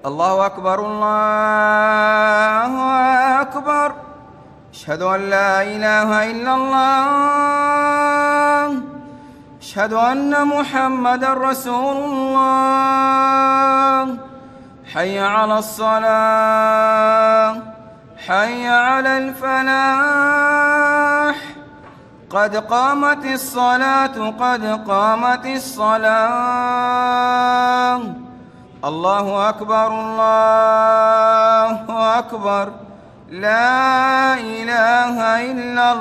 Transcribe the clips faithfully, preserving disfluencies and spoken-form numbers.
الله أكبر الله أكبر. أشهد أن لا إله إلا الله. أشهد أن محمدا رسول الله. حي على الصلاة، حي على الفلاح، قد قامت الصلاة، قد قامت الصلاة. الله أكبر الله أكبر. لا إله إلا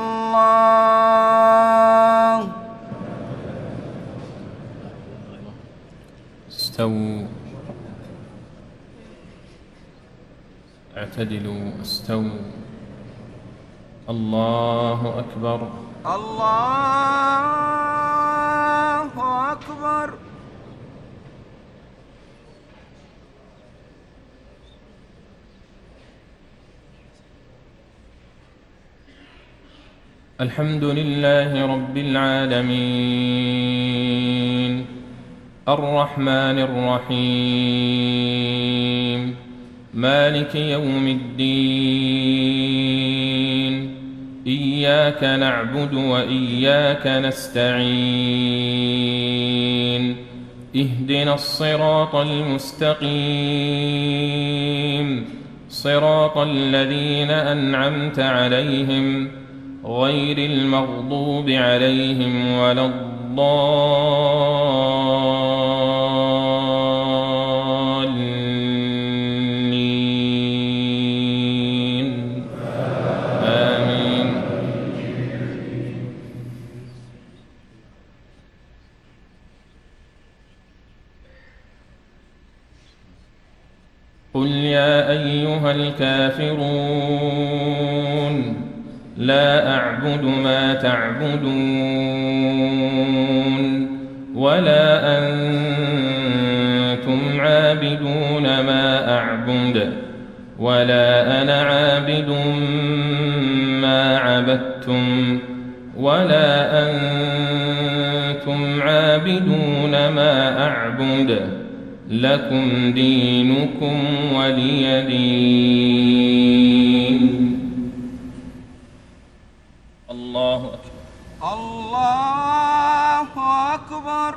الله. استووا، اعتدلوا، استووا. الله أكبر الله أكبر. الحمد لله رب العالمين، الرحمن الرحيم، مالك يوم الدين. إياك نعبد وإياك نستعين. اهدنا الصراط المستقيم، صراط الذين أنعمت عليهم غير المغضوب عليهم ولا الضالين. آمين. قل يا أيها الكافرون لا أعبد ما تعبدون ولا أنتم عابدون ما أعبد ولا أنا عابد ما عبدتم ولا أنتم عابدون ما أعبد. لكم دينكم ولي دين. الله أكبر الله أكبر.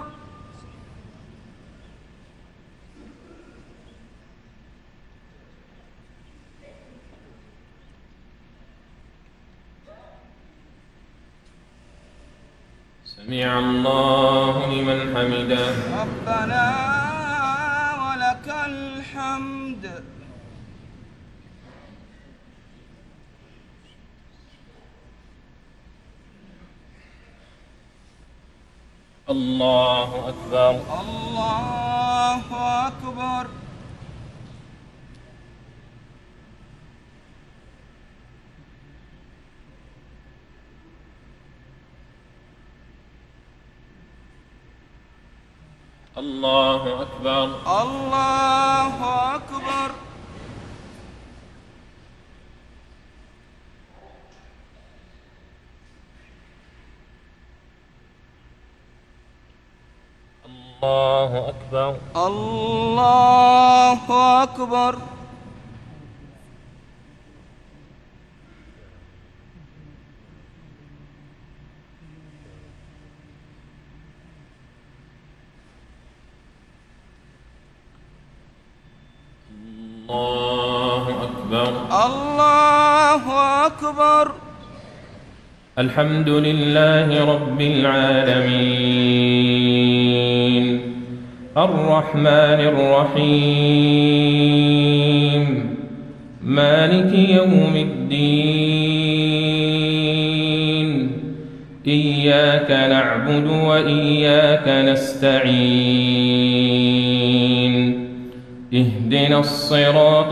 سمع الله لمن حمده. ربنا ولك الحمد. الله أكبر الله أكبر. الله أكبر الله أكبر. الله أكبر الله أكبر. الله أكبر الله أكبر. الحمد لله رب العالمين، الرحمن الرحيم، مالك يوم الدين. إياك نعبد وإياك نستعين. اهدنا الصراط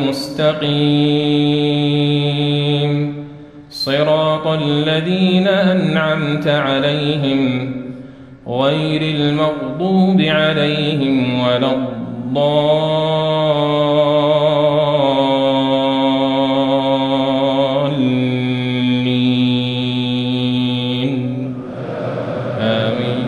المستقيم، صراط الذين أنعمت عليهم غير المغضوب عليهم ولا الضالين. آمين.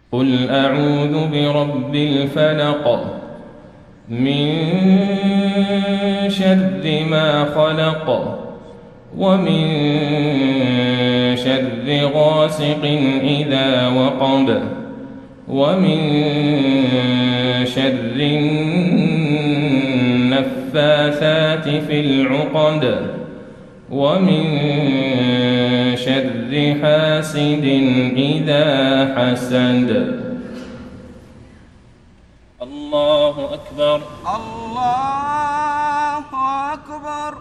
قل أعوذ برب الفلق من شر ما خلق ومن شر غاسق إذا وقب ومن شر النفاثات في العقد ومن شر حاسد إذا حسد. الله أكبر. الله أكبر.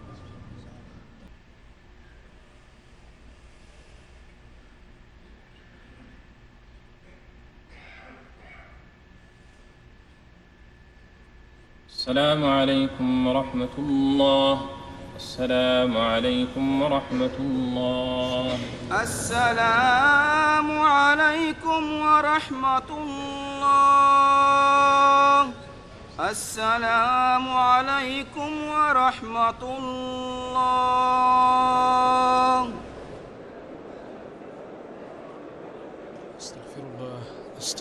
السلام عليكم ورحمة الله. السلام عليكم ورحمة الله. السلام عليكم ورحمة الله. السلام عليكم ورحمة الله. استغفر الله.